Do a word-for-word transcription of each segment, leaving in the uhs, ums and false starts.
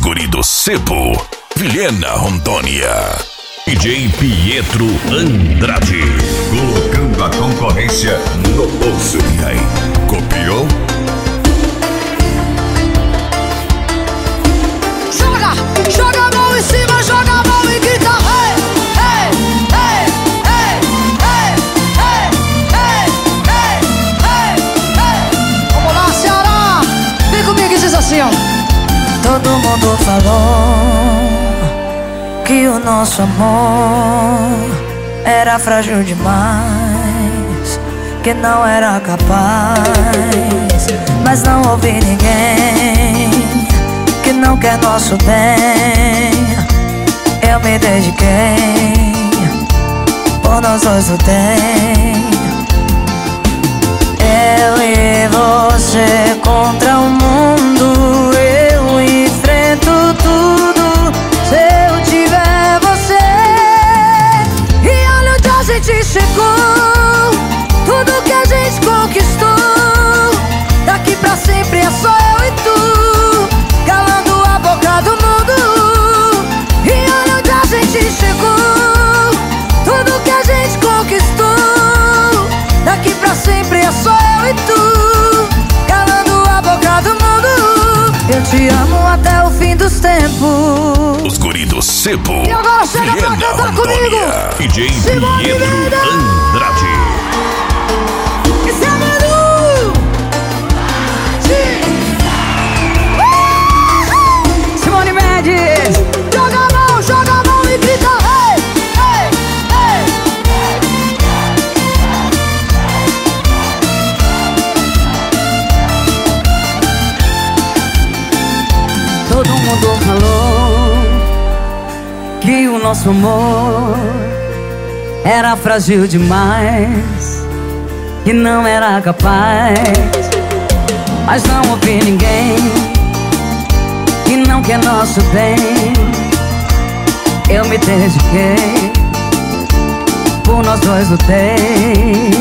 guri do Sebo, Vilhena, Rondônia. D J Pietro Andrade, colocando a concorrência no bolso. E aí, copiou? Joga, joga a mão em cima, joga a mão e grita. Hey, hey, hey, hey, hey, hey, hey, hey, hey. Vamos lá, Ceará. Vem comigo e diz assim, ó. Todo mundo falou que o nosso amor era frágil demais, que não era capaz. Mas não ouvi ninguém que não quer nosso bem. Eu me dediquei, por nós dois lutei. Eu e você contra o mundo, eu enfrento tudo se eu tiver você. E olha onde a gente chegou, tudo que a gente conquistou. Daqui pra sempre é só eu e tu, calando a boca do mundo. E olha onde a gente chegou, tudo que a gente conquistou. Daqui pra sempre é só eu e tu, calando a boca do mundo. Eu te amo até o fim dos tempos. Os guri do Sebo, E agora chega pra Vilhena, cantar comigo, Rondônia. D J Simone Pietro Mendes. Andrade. Esse é Manu. Uh! Simone Mendes. Joga a mão, joga a mão e grita. Hey, hey, hey. Todo mundo falou que o nosso amor era frágil demais, que não era capaz. Mas não ouvi ninguém que não quer nosso bem. Eu me dediquei, por nós dois lutei.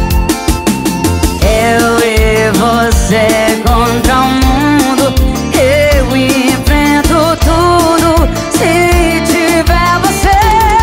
Eu e você contra o mundo, eu enfrento tudo se tiver você.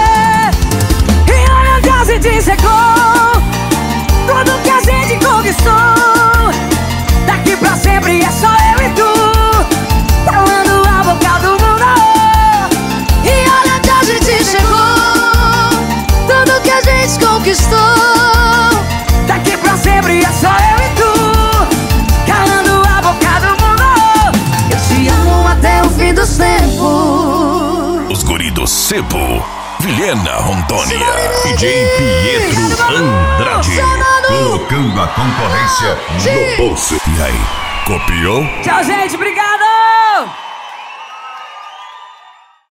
E olha onde a gente chegou, tudo que a gente conquistou. Daqui pra sempre é só eu e tu, calando a boca do mundo. E olha onde a gente chegou, tudo que a gente conquistou. Daqui pra sempre é só eu e tu, calando a boca do mundo. Eu te amo até o fim dos tempos. Os guri do Sebo, Vilhena, Rondônia. D J Simone Pietro Andrade, Manu. colocando a concorrência no bolso. E aí, copiou? Tchau, gente, obrigada!